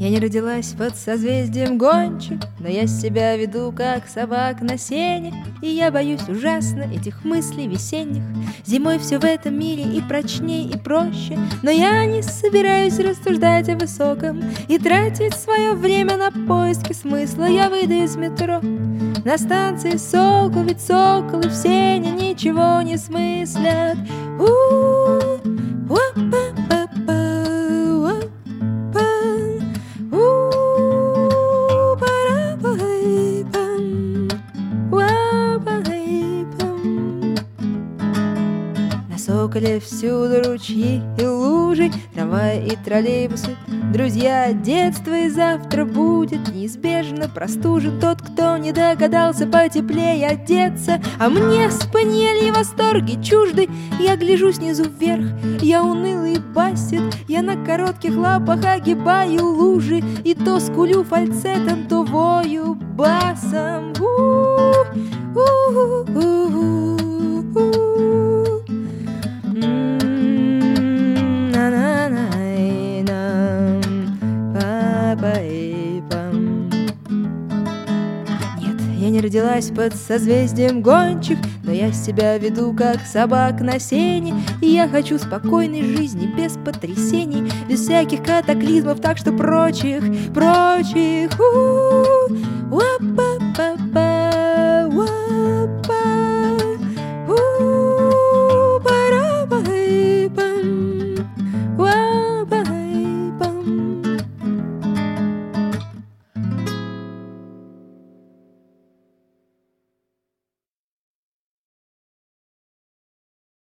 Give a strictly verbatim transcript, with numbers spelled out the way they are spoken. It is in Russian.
Я не родилась под созвездием гончих, но я себя веду, как собак на сене. И я боюсь ужасно этих мыслей весенних. Зимой все в этом мире и прочней, и проще. Но я не собираюсь рассуждать о высоком и тратить свое время на поиски смысла. Я выйду из метро на станции Сокол, ведь соколы в сене ничего не смыслят. У-у-у, уа-па-па-па, уа-па, у-у-у, пара-па-ай-пам, уа-па-ай-пам. На Соколе всюду ручьи и лужи, трамваи и троллейбусы, друзья детства, и завтра будет неизбежно простужен тот, кто не догадался потеплее одеться. А мне спаниель и восторги чужды. Я гляжу снизу вверх, я унылый бассет, я на коротких лапах огибаю лужи, и то скулю фальцетом, то вою басом. Нет, я не родилась под созвездием гончих, но я себя веду, как собак на сене. И я хочу спокойной жизни, без потрясений, без всяких катаклизмов, так что прочих, прочих у-у-у, уа-па.